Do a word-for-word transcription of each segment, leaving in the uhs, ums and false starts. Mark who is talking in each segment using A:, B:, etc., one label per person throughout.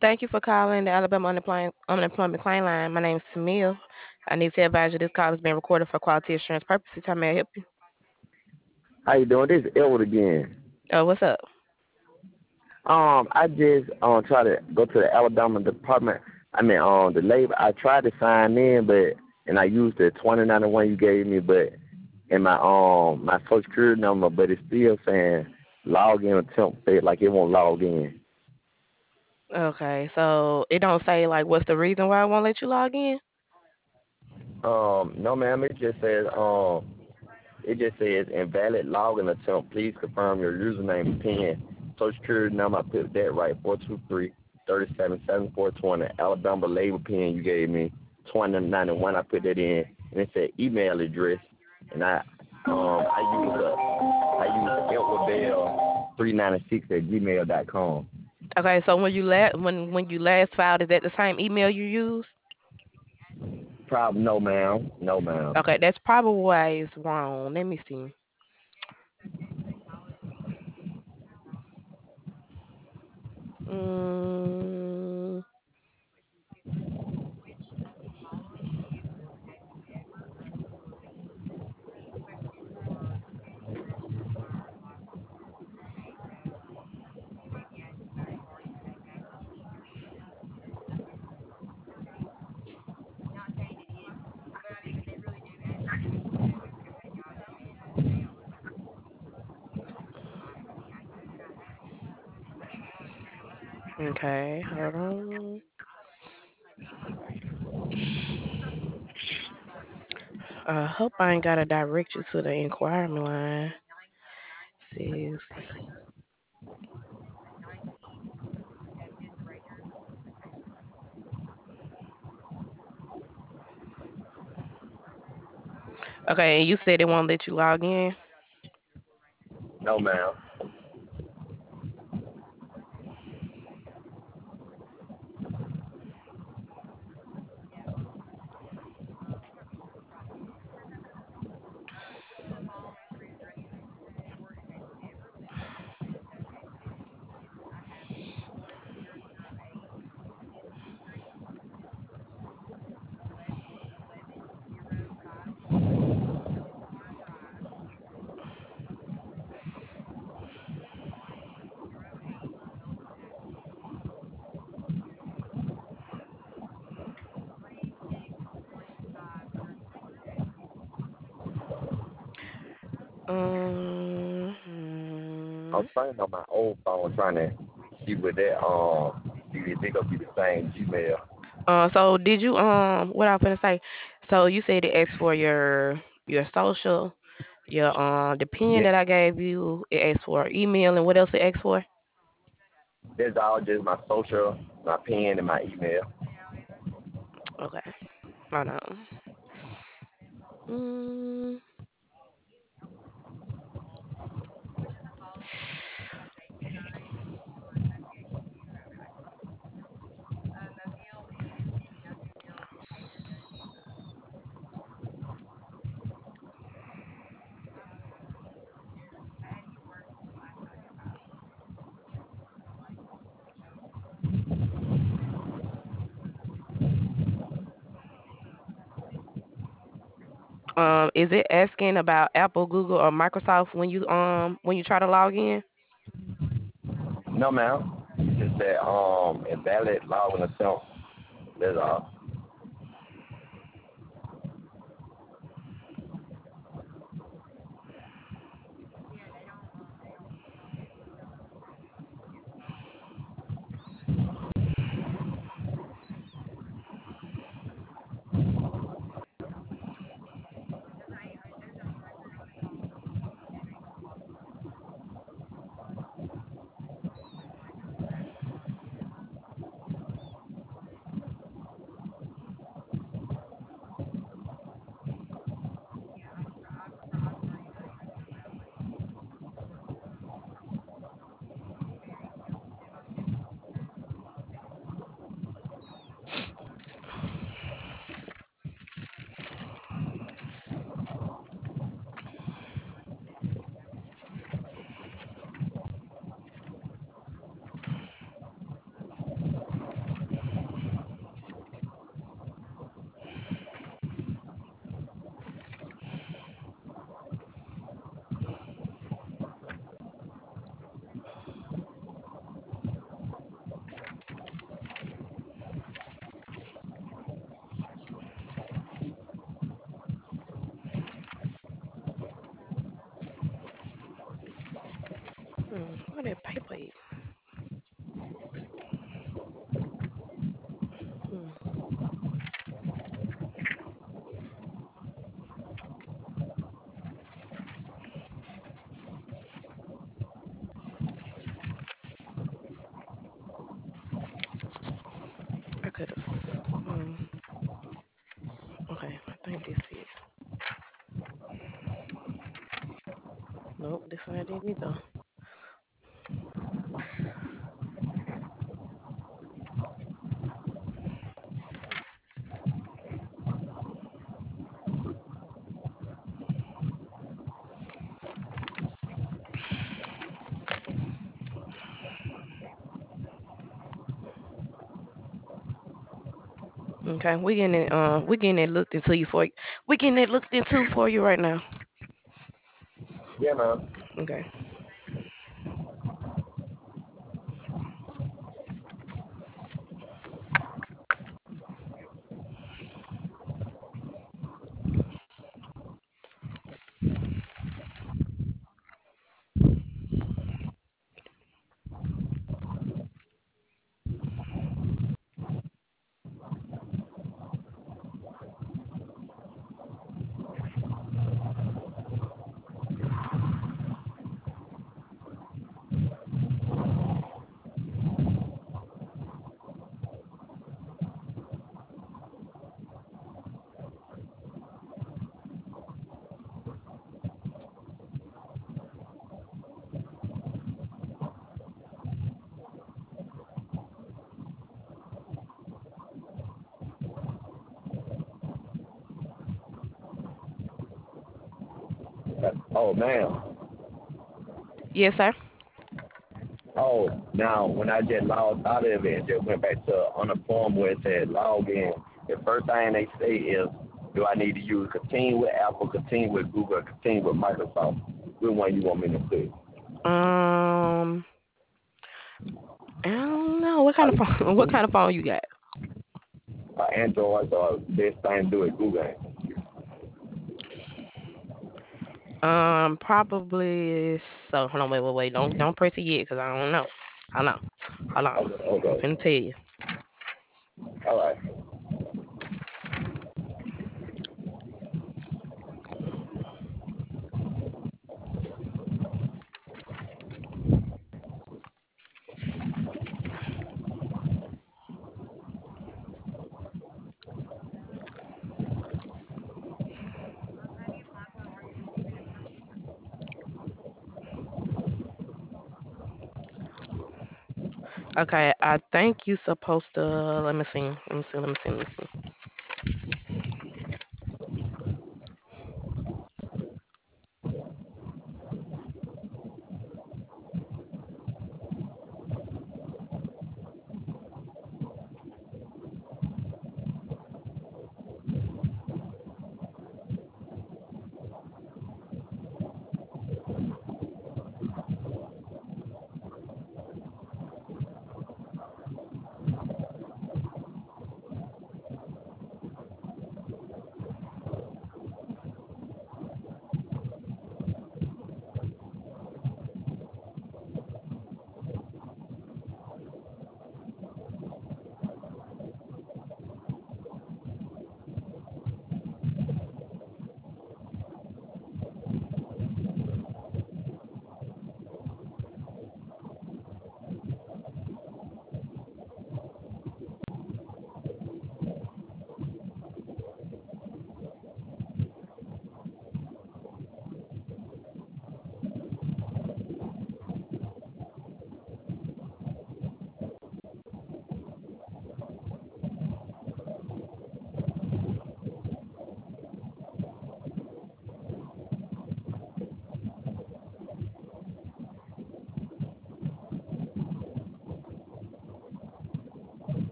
A: Thank you for calling the Alabama Unemployment, Unemployment Claim Line. My name is Tamil. I need to advise you this call is being recorded for quality assurance purposes. How may I help you?
B: How you doing? This is Edward again.
A: Oh, what's up?
B: Um, I just um try to go to the Alabama Department. I mean, um, the labor. I tried to sign in, but and I used the twenty ninety one you gave me, but in my um my social security number, but it's still saying log in attempt failed, like it won't log in.
A: Okay, so it don't say like what's the reason why I won't let you log in?
B: Um, no, ma'am. It just says um it just says invalid login attempt. Please confirm your username and PIN. Social security number, I put that right, four two three, three seven, seven four two zero. Alabama label PIN you gave me, twenty ninety-one, I put that in. And it said email address. And I um I use a, I use Edward Bell three ninety six at gmail dot com.
A: Okay, so when you last when when you last filed, is that the same email you use?
B: Problem, no, ma'am. No, ma'am.
A: Okay, that's probably why it's wrong. Let me see. Mm, okay, hold on. I hope I ain't gotta direct you to the inquiry line. Says okay, and you said it won't let you log in.
B: No, ma'am.
A: Um,
B: I
A: hmm.
B: was trying on my old phone trying to see what that um see if they gonna be the same Gmail.
A: Uh, so did you um what I was gonna say? So you said it asked for your your social, your um the pin
B: Yeah,
A: that I gave you. It asked for email and what else it asked for?
B: that's all just my social, my pen, and my email.
A: Okay, hold on. Mm, um, is it asking about Apple, Google, or Microsoft when you um when you try to log in?
B: No, ma'am. Just that um invalid login attempt. That's all.
A: Where that paper at? Hmm. I could have. Um, okay, I think this is. Nope, this ain't it either. Okay, we getting it. Uh, we getting it looked into you for. We getting it looked into for you right now.
B: Yeah, man.
A: Okay.
B: Oh, man.
A: Yes, sir.
B: Oh, now when I just logged out of it and just went back to on the form where it said log in, the first thing they say is, do I need to use continue with Apple, continue with Google, or continue with Microsoft? Which one you want me to put?
A: Um, I don't know what kind of
B: Uh,
A: phone. What kind of phone you got?
B: uh, Android or best thing to do it Google.
A: Um, probably. So hold on, wait, wait, wait. Don't don't press it yet, cause I don't know. Hold on, hold on.
B: Okay,
A: I'm
B: okay.
A: finna tell you.
B: All right.
A: Okay, I think you supposed to. Let me see. Let me see. Let me see. Let me see.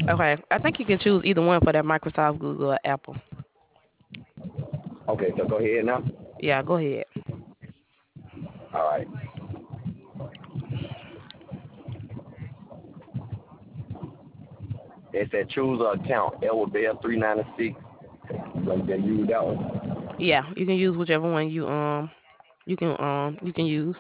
A: Okay, I think you can choose either one for that Microsoft, Google, or Apple.
B: Okay, so go ahead now.
A: Yeah, go ahead.
B: All right. It said choose an account. L Bell three ninety six. Like they use that one.
A: Yeah, you can use whichever one you um you can um you can use.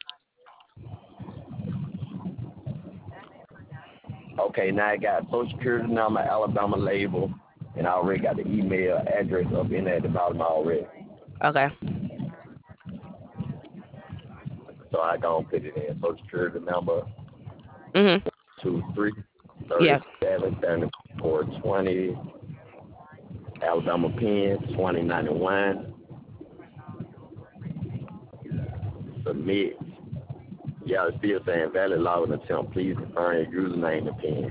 B: Okay, now I got social security number, Alabama label, and I already got the email address up in there at the bottom already.
A: Okay.
B: So I gonna put it in social security number
A: Mhm.
B: two three thirty
A: Yeah.
B: seven seventy four twenty Alabama pin twenty ninety one. Submit. Yeah, it's still saying valid login attempt. Please confirm your username and pin.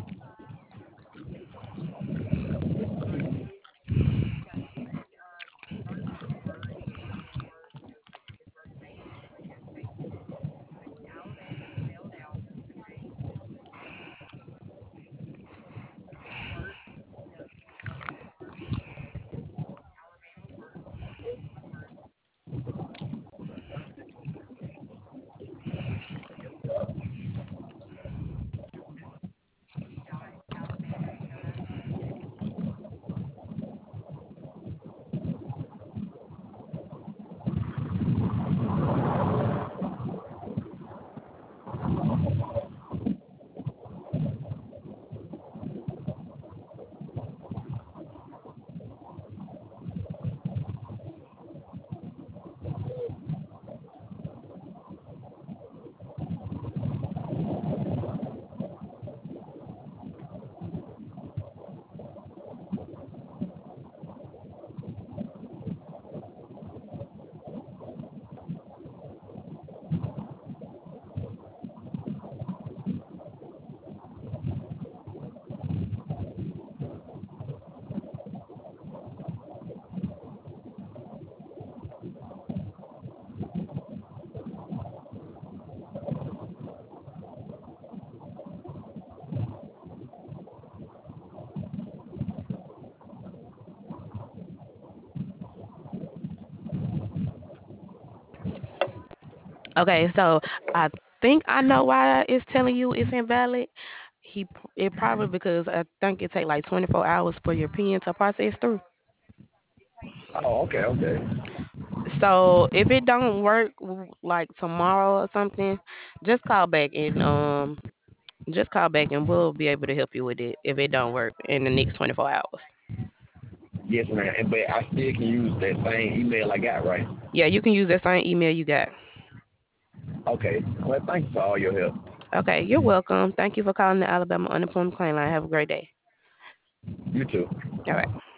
A: Okay, so I think I know why it's telling you it's invalid. He p- it probably because I think it take like twenty-four hours for your pin to process through.
B: Oh, okay, okay.
A: So if it don't work w- like tomorrow or something, just call back and um just call back and we'll be able to help you with it if it don't work in the next twenty-four hours.
B: Yes, man. But I still can use that same email I got, right?
A: Yeah, you can use that same email you got.
B: Okay. Well, thanks for all your help.
A: Okay, you're welcome. Thank you for calling the Alabama Unemployment Claim Line. Have a great day.
B: You too.
A: All right.